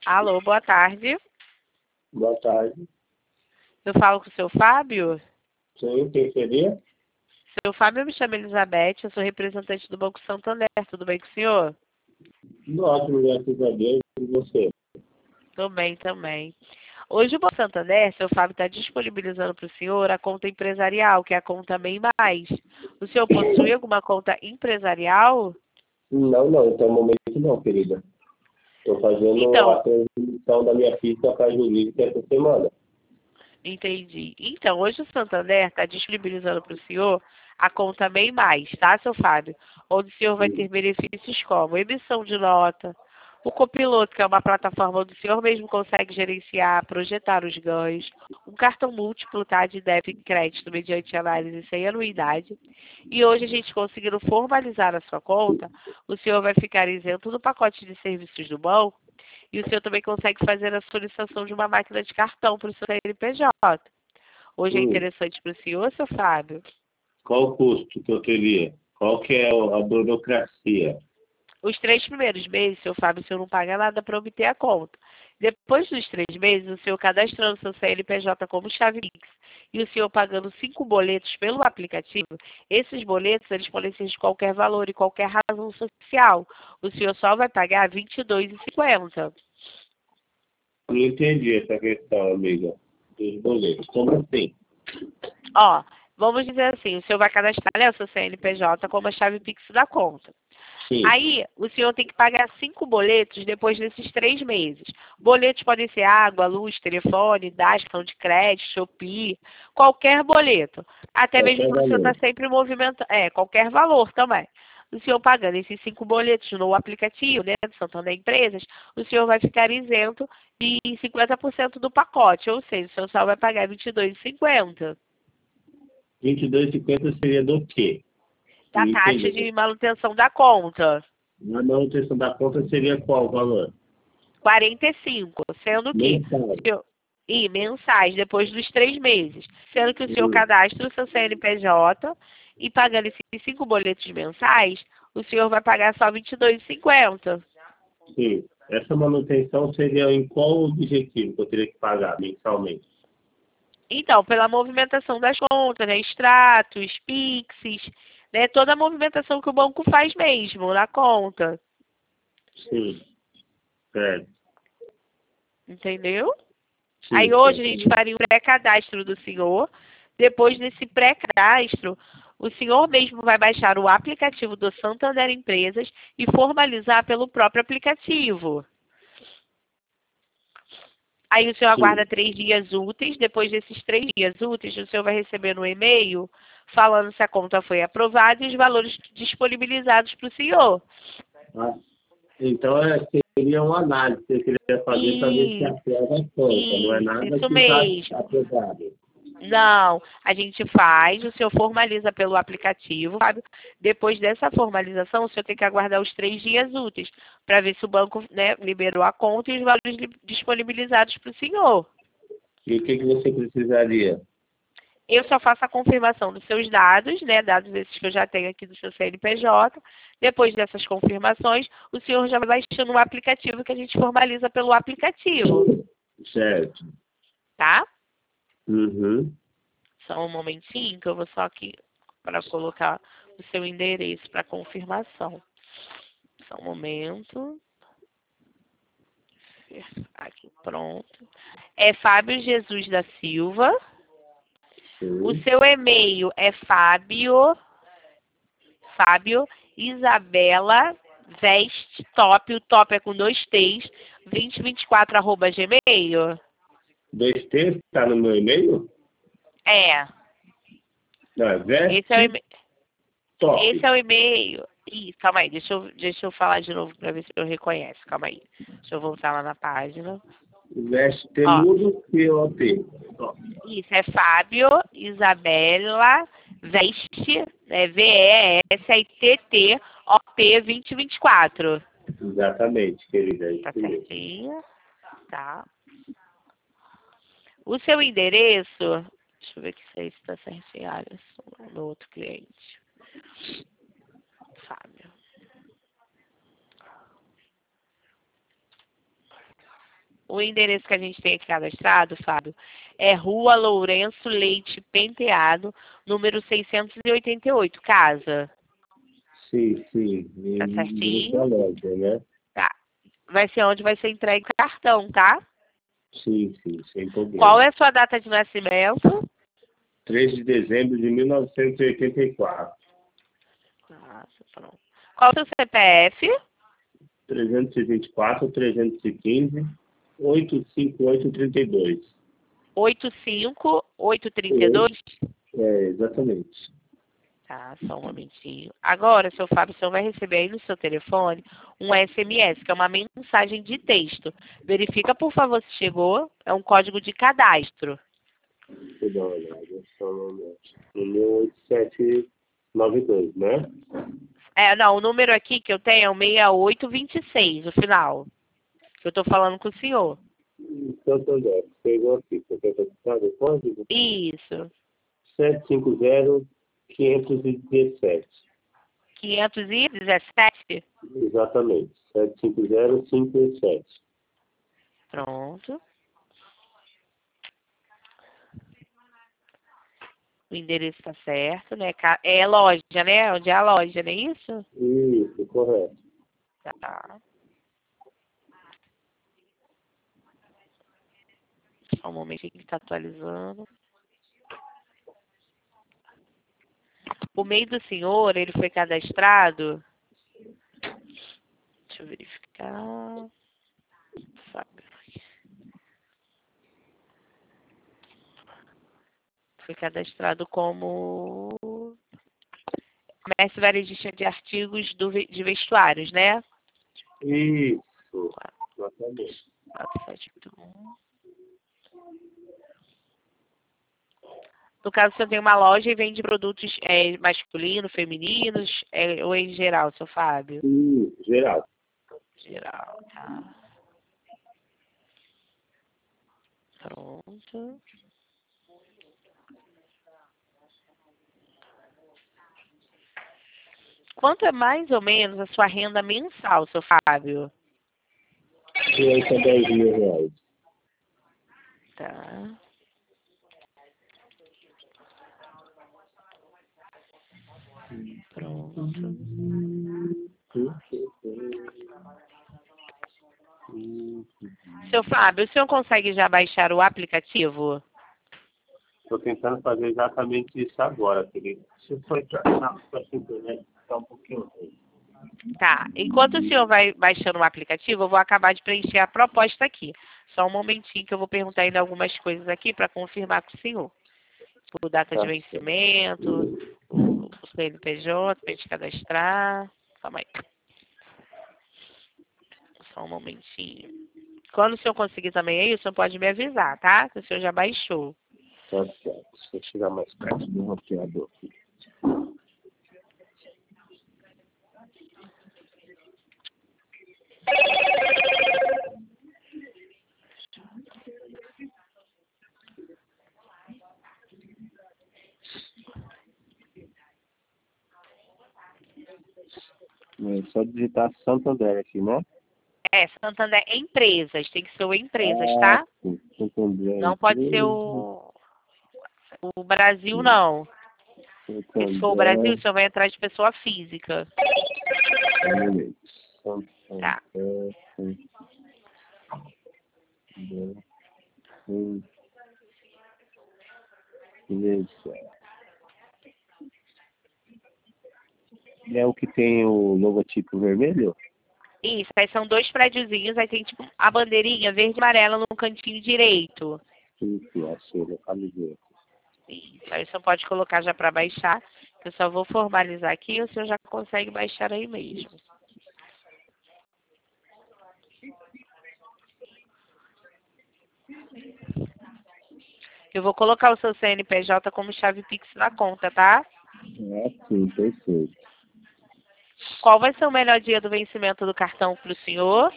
Alô, boa tarde. Boa tarde. Eu falo com o seu Fábio? Sim, quem seria? Seu Fábio, eu me chamo Elizabeth, eu sou representante do Banco Santander. Tudo bem com o senhor? Tudo ótimo, graças a Deus. E você? Tô bem também. Hoje o Banco Santander, seu Fábio, está disponibilizando para o senhor a conta empresarial, que é a conta Bem Mais. O senhor possui alguma conta empresarial? Não, até o momento não, querida. Estou fazendo Então, a transição da minha ficha para a jurídica essa semana. entendi. Então, hoje o Santander está disponibilizando para o senhor a conta Bem Mais, tá, seu Fábio? Onde o senhor vai ter benefícios como emissão de nota, o copiloto, que é uma plataforma onde o senhor mesmo consegue gerenciar, projetar os ganhos, um cartão múltiplo, tá, de débito e crédito mediante análise sem anuidade. E hoje a gente conseguindo formalizar a sua conta, o senhor vai ficar isento do pacote de serviços do banco e o senhor também consegue fazer a solicitação de uma máquina de cartão para o seu CNPJ. Hoje é Hum. interessante para o senhor, seu Fábio? Qual o custo que eu teria? Qual que é a burocracia? Os 3 primeiros meses, seu Fábio, o senhor não paga nada para obter a conta. Depois dos 3 meses, o senhor cadastrando seu CNPJ como chave Pix e o senhor pagando 5 boletos pelo aplicativo, esses boletos eles podem ser de qualquer valor e qualquer razão social. O senhor só vai pagar R$ 22,50. Não entendi essa questão, amiga. Dos boletos. Como assim? Ó, vamos dizer assim, o senhor vai cadastrar, né, o seu CNPJ como a chave Pix da conta. Sim. Aí, o senhor tem que pagar 5 boletos depois desses 3 meses. Boletos podem ser água, luz, telefone, DAS, cartão de crédito, Shopee, qualquer boleto. Até mesmo Qualquer para o senhor valor. estar sempre movimentando, qualquer valor também. O senhor pagando esses 5 boletos no aplicativo, né, do Santander Empresas, o senhor vai ficar isento de 50% do pacote, ou seja, o senhor só vai pagar R$ 22,50. 22,50 seria do quê? Da Não taxa entendi. de manutenção da conta. A manutenção da conta seria qual o valor? 45, sendo que Mensal. mensais depois dos 3 meses, sendo que o senhor Hum. cadastra o seu CNPJ e pagando esses 5 boletos mensais, o senhor vai pagar só R$ 22,50. Sim. Essa manutenção seria em qual objetivo que eu teria que pagar mensalmente? Então, pela movimentação das contas, né, extratos, Pixes, né, toda a movimentação que o banco faz mesmo na conta, Sim, certo. entendeu? Aí Sim, hoje a gente certo. faria o pré-cadastro do senhor. Depois desse pré-cadastro, o senhor mesmo vai baixar o aplicativo do Santander Empresas e formalizar pelo próprio aplicativo. Aí o senhor Sim. aguarda 3 dias úteis. Depois desses 3 dias úteis, o senhor vai receber no e-mail falando se a conta foi aprovada e os valores disponibilizados para o senhor. Ah, então seria uma análise que eu queria fazer para ver se Isso, aprova a conta. Não é nada isso que está mesmo. aprovado. Não, a gente faz, o senhor formaliza pelo aplicativo, sabe? Depois dessa formalização, o senhor tem que aguardar os 3 dias úteis para ver se o banco, né, liberou a conta e os valores disponibilizados para o senhor. E o que você precisaria? Eu só faço a confirmação dos seus dados, né, dados esses que eu já tenho aqui do seu CNPJ. Depois dessas confirmações, o senhor já vai baixando um aplicativo que a gente formaliza pelo aplicativo, Certo. tá? Uhum. Só um momentinho que eu vou só aqui para colocar o seu endereço para confirmação. Só um momento. Aqui, pronto. É Fábio Jesus da Silva. O Sim. seu e-mail é Fábio Isabela Veste Top, o top é com 2 T's, 2024 @gmail. 2T está no meu e-mail? É, Não, é esse é o Veste e-mail. Top. Esse é o e-mail. Ih, calma aí, deixa eu falar de novo para ver se eu reconheço. Calma aí. Deixa eu voltar lá na página. Veste Ó, temudo P-O-P. Top. isso é Fábio Isabela Veste, VESTT, OP 2024. Exatamente, querida. É Tá isso mesmo. certinho? Tá. O seu endereço, deixa eu ver que se está certinho, Alisson, no outro cliente. Fábio. O endereço que a gente tem aqui cadastrado, Fábio, é Rua Lourenço Leite Penteado, número 688, casa. Sim, Tá em certinho? loja, né? Tá. Vai ser onde vai ser entregue o cartão, tá? Sim, sem Qual problema. é a sua data de nascimento? 3 de dezembro de 1984. Nossa, pronto. Qual é o seu CPF? 324, 315, 85832. 85832? Exatamente. Tá, só um momentinho. Agora, seu Fábio, o senhor vai receber aí no seu telefone um SMS, que é uma mensagem de texto. Verifica, por favor, se chegou. É um código de cadastro. Deixa eu dar uma olhada. Só um momento. No 8792, né? Não, o número aqui que eu tenho é o 6826, o final. Que eu tô falando com o senhor. Santander, pegou aqui. Você quer registrar o código? Isso. 750-517. 517? Exatamente. 750-517. Pronto. O endereço tá certo, né? É loja, né? Onde é a loja, não é isso? Isso, correto. Tá. Só um momentinho que está atualizando. O MEI do senhor, ele foi cadastrado. Deixa eu verificar. Fábio. Foi cadastrado como comércio varejista de artigos de vestuários, né? Isso, exatamente. 4781. No caso, o senhor tem uma loja e vende produtos masculinos, femininos, ou em geral, seu Fábio? Geral. Geral, tá. Pronto. Quanto é mais ou menos a sua renda mensal, seu Fábio? R$ 10.000. Tá. Pronto. Seu Fábio, o senhor consegue já baixar o aplicativo? Estou tentando fazer exatamente isso agora, querido. Se for para a internet, está um pouquinho ruim. Tá. Enquanto o senhor vai baixando o aplicativo, eu vou acabar de preencher a proposta aqui. Só um momentinho que eu vou perguntar ainda algumas coisas aqui para confirmar com o senhor. Tipo, data de Tá. vencimento, o CNPJ, para gente cadastrar. Calma aí. Só um momentinho. Quando o senhor conseguir também aí, o senhor pode me avisar, tá? Que o senhor já baixou. Tá certo. Deixa eu chegar mais perto do roteador aqui. É só digitar Santander aqui, né? Santander é empresas, tem que ser o empresas, tá? Sim. Santander. Não pode ser o Brasil, não. Porque se for o Brasil, o senhor vai atrás de pessoa física. Tá. É o que tem o logotipo vermelho? Isso, aí são dois prédiozinhos, aí tem tipo a bandeirinha verde e amarela no cantinho direito. Isso, achei, localizei. Isso, aí o senhor pode colocar já para baixar, que eu só vou formalizar aqui e o senhor já consegue baixar aí mesmo. Eu vou colocar o seu CNPJ como chave Pix na conta, tá? Sim, perfeito. Qual vai ser o melhor dia do vencimento do cartão para o senhor?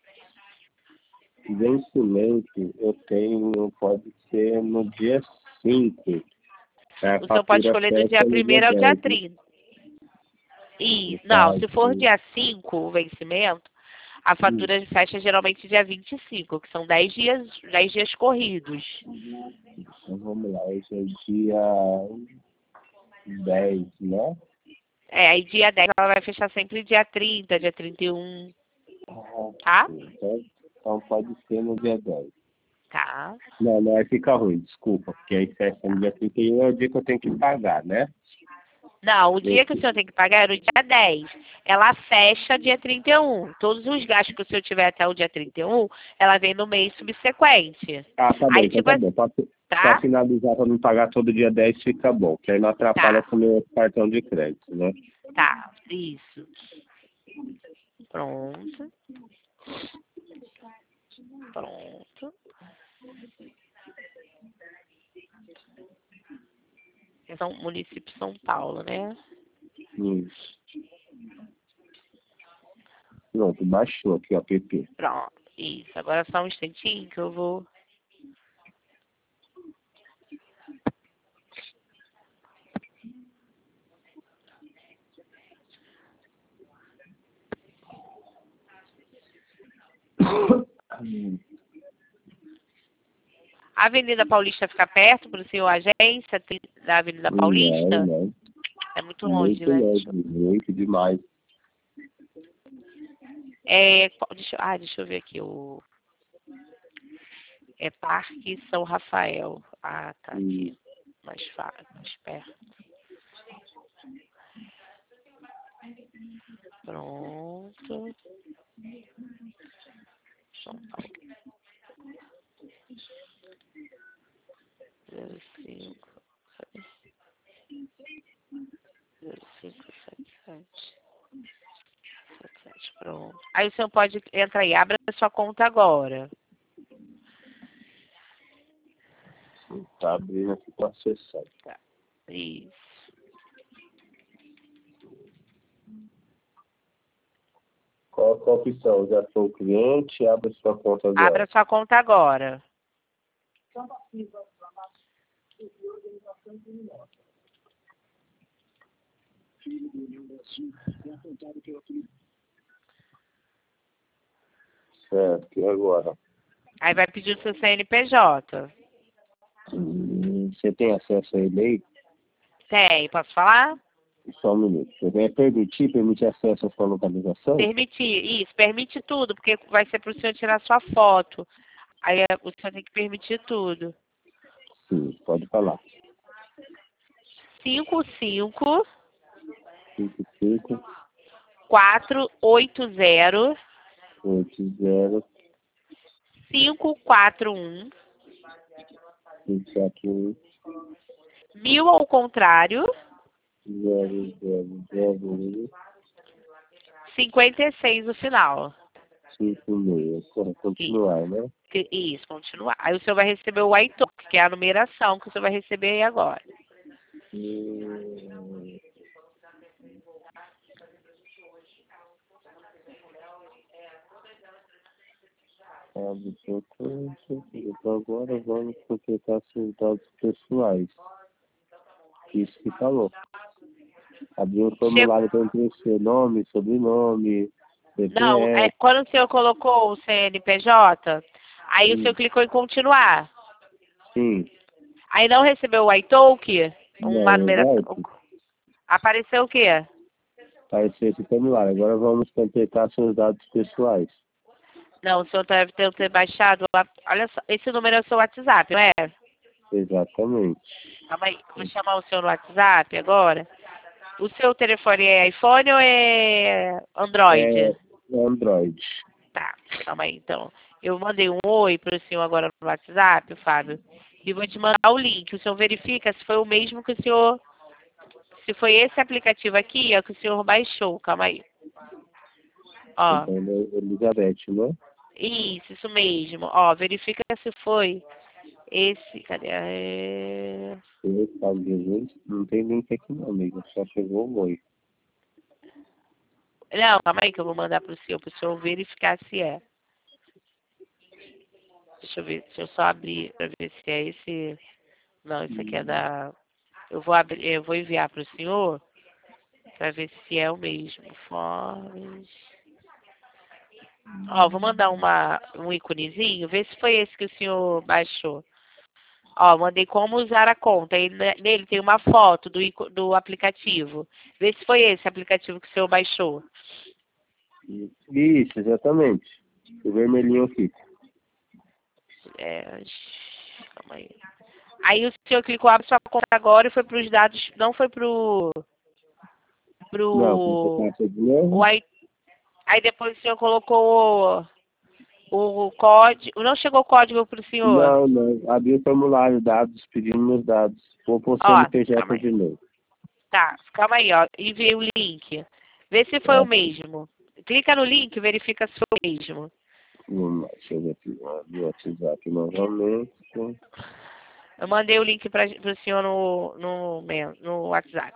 Vencimento eu tenho, pode ser no dia 5. O senhor pode escolher do dia 1º ao dia 30. Não, se for dia 5 o vencimento, A fatura fecha geralmente dia 25, que são 10 dias corridos. Então vamos lá, hoje é dia 10, né? Aí dia 10 ela vai fechar sempre dia 30, dia 31, tá? Então pode ser no dia 10. Tá. Não, aí fica ruim, desculpa, porque aí fecha no dia 31 é o dia que eu tenho que pagar, né? Não, o dia que o senhor tem que pagar é no dia 10. Ela fecha dia 31. Todos os gastos que o senhor tiver até o dia 31, ela vem no mês subsequente. Ah, tá bom, Aí, então tipo tá assim, bom. Pra tá? finalizar, pra não pagar todo dia 10 fica bom, que aí não atrapalha Tá, com o meu cartão de crédito, né? tá. Isso. Pronto. Pronto. São município de São Paulo, né? Isso. Pronto, baixou aqui o app. Pronto. Isso. Agora só um instantinho que eu vou... A Avenida Paulista fica perto para o senhor, agência da Avenida Paulista? Não. É muito longe, Muito né? longe, muito demais. Deixa eu ver aqui. É Parque São Rafael. Ah, tá aqui. Mais fácil, mais perto. Pronto. São Paulo. 05 0577. Pronto. Aí o senhor pode entrar aí. Abra a sua conta agora. Tá abrindo aqui para acessar. Tá. Isso. Qual a opção? Já sou cliente, abre sua conta Abra agora. a sua conta agora. Certo, e agora? Aí vai pedir o seu CNPJ. Você tem acesso a ele aí? Tem, posso falar? Só um minuto. Você vai permitir acesso à sua localização? Permitir, isso, permite tudo, porque vai ser para o senhor tirar sua foto. Aí o senhor tem que permitir tudo. Sim, pode falar. 55 55 480 80 541 541 1000 ao contrário 0001 56 no final. 56. Continuar, né? Isso, continuar. Aí o senhor vai receber o iTalk, que é a numeração que o senhor vai receber aí agora. Então agora vamos completar seus dados pessoais. Isso que falou. Abriu o formulário para preencher nome, sobrenome, Não, CPF. quando o senhor colocou o CNPJ, aí o senhor clicou em continuar. Sim. Aí não recebeu o iTalk, uma Não, numeração. volta. Apareceu o quê? Apareceu esse formulário. Agora vamos completar seus dados pessoais. Não, o senhor deve ter baixado. Olha só, esse número é o seu WhatsApp, não é? Exatamente. Calma aí, vou chamar o senhor no WhatsApp agora. O seu telefone é iPhone ou é Android? É Android. Tá, calma aí, então. Eu mandei um oi para o senhor agora no WhatsApp, Fábio, e vou te mandar o link. O senhor verifica se foi o mesmo que o senhor... Se foi esse aplicativo aqui, é o que o senhor baixou. Calma aí. Ó, Então, Elizabeth, né? isso mesmo. Ó, verifica se foi esse... Cadê? Não tem link aqui não, amigo. Só chegou o oi. Não, calma aí que eu vou mandar pro senhor verificar se é. Deixa eu ver, deixa eu só abrir para ver se é esse. Não, esse aqui é da. Eu vou abrir, eu vou enviar pro senhor para ver se é o mesmo. Forms. Ó, vou mandar um íconezinho, vê se foi esse que o senhor baixou. Ó, mandei como usar a conta. E nele tem uma foto do aplicativo. Vê se foi esse aplicativo que o senhor baixou. Isso, exatamente. O vermelhinho aqui. Calma aí. Aí o senhor clicou, abre sua conta agora e foi para os dados, não foi Não, você passa de novo. Aí depois o senhor colocou o código, não chegou o código para o senhor? Não. Abri o formulário, dados, pedindo meus dados. Vou pôr Ó, CNPJ de novo. Tá, calma aí, ó. Enviei o link. Vê se foi o mesmo. Clica no link e verifica se foi o mesmo. Deixa eu ver aqui. Do WhatsApp novamente. Eu mandei o link para o senhor no WhatsApp.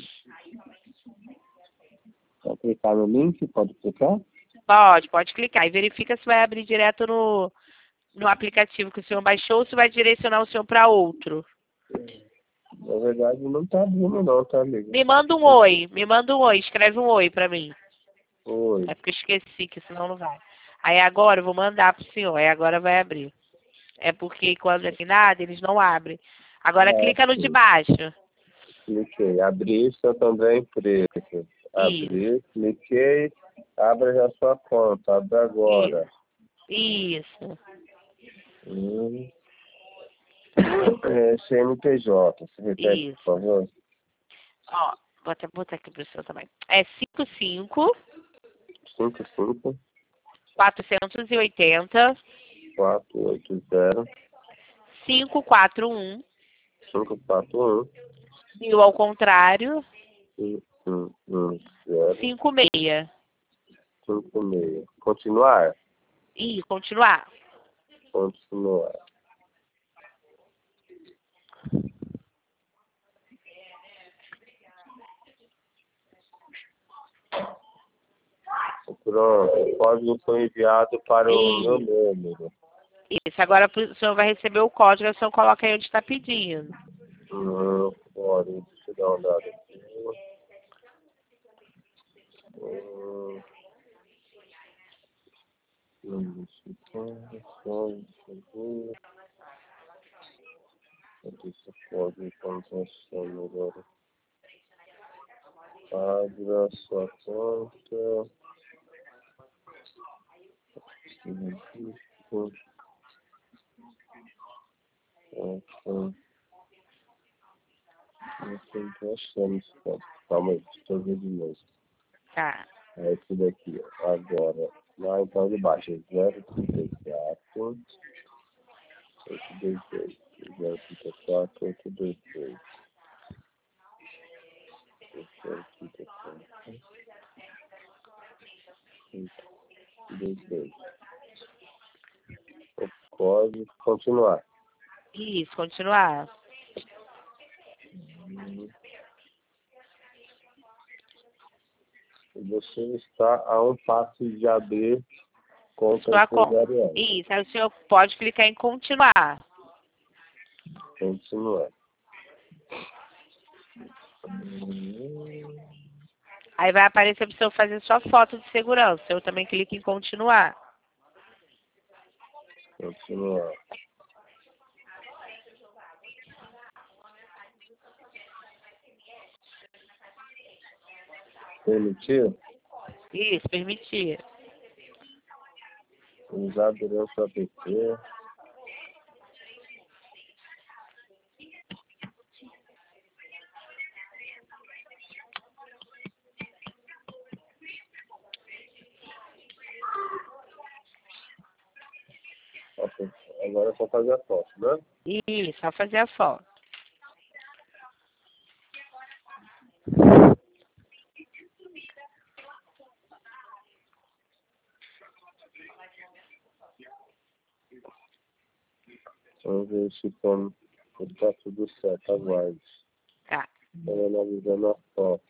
Só clicar no link, pode clicar? Pode clicar. E verifica se vai abrir direto no aplicativo que o senhor baixou ou se vai direcionar o senhor para outro. Na verdade, não tá abrindo não, tá, amigo? Me manda um oi. Escreve um oi para mim. Oi. É porque eu esqueci, que senão não vai. Aí agora eu vou mandar pro senhor. Aí agora vai abrir. É porque quando é nada, eles não abrem. Agora clica no de baixo. Cliquei. Abrir Santo André Empresa. Abrir, cliquei. Abra já sua conta. Abre agora. Isso. CNPJ. Você repete, Isso. por favor? Ó, vou até botar aqui pro senhor também. É 55 55 480 480 541 541 1000 ao contrário 510 56. 56. Continuar? E continuar. Continuar. Pronto, o código foi enviado para o meu número. Isso, agora o senhor vai receber o código, o senhor coloca aí onde está pedindo. Pode, deixa eu dar uma olhada aqui. Esse código como funciona agora. Abra sua conta. Não tô achando esse código. Calma aí, deixa eu ver de novo. Tá. É esse daqui, ó. Agora, lá então de baixo, 034 822. 034 822. 034 822. O código continuar. Isso, continuar. Você está a um passo de abrir conta empresarial. Isso, aí o senhor pode clicar em continuar. Continuar. Aí vai aparecer para o senhor fazer sua foto de segurança. O senhor também clica em continuar. Continuar. Permitir? Isso, permitir. Usar durante o app. Agora é só fazer a foto, né? Isso, só fazer a foto. Vamos ver se está tudo certo. Aguarde. Tá. Estou analisando a foto.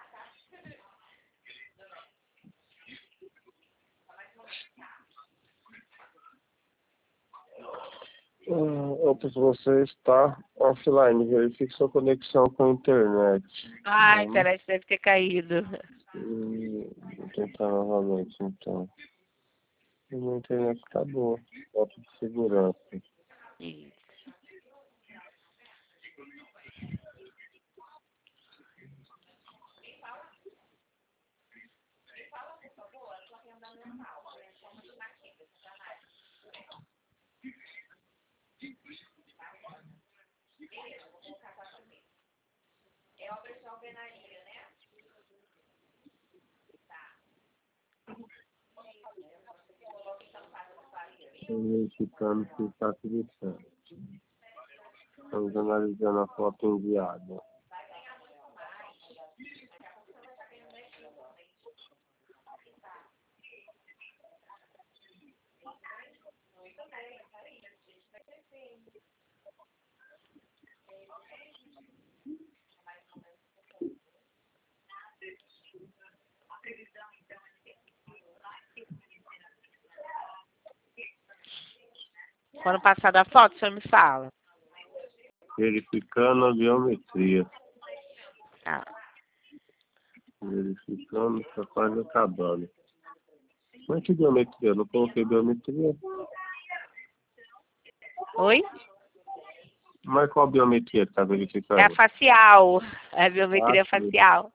Você está offline. Verifique sua conexão com a internet. A internet deve ter caído. Vou tentar novamente, então. A minha internet tá boa. Falta de segurança. Isso. Verificando se está tudo certo. Estamos analisando a foto enviada. Quando passar da foto, o senhor me fala. Verificando a biometria. Tá. Verificando, está quase acabando. Mas que biometria? Eu não coloquei biometria. Oi? Mas qual biometria que está verificando? É a facial. É a biometria Sim. facial.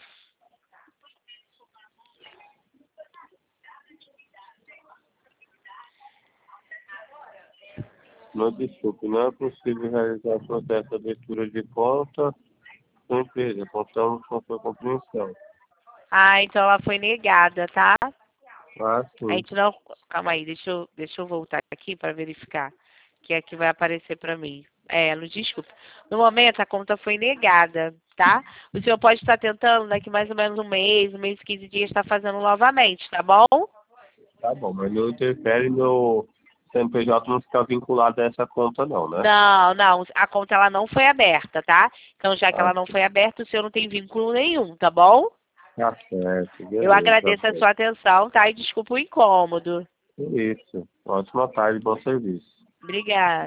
Não, desculpe, não é possível realizar o processo de abertura de conta com empresa. Contamos com sua compreensão. Ah, então ela foi negada, tá? Ah, A sim. gente não... Calma aí, deixa eu voltar aqui para verificar. Que aqui vai aparecer para mim. Desculpa. No momento, a conta foi negada, tá? O senhor pode estar tentando, daqui mais ou menos um mês e 15 dias, estar fazendo novamente, tá bom? Tá bom, mas não interfere no CNPJ não ficar vinculado a essa conta não, né? Não. A conta ela não foi aberta, tá? Então, já que Ah, ela não foi aberta, o senhor não tem vínculo nenhum, tá bom? tá certo. Beleza, Eu agradeço tá a sua atenção, tá? E desculpa o incômodo. bom. Isso. Ótima tarde, bom serviço. Obrigada.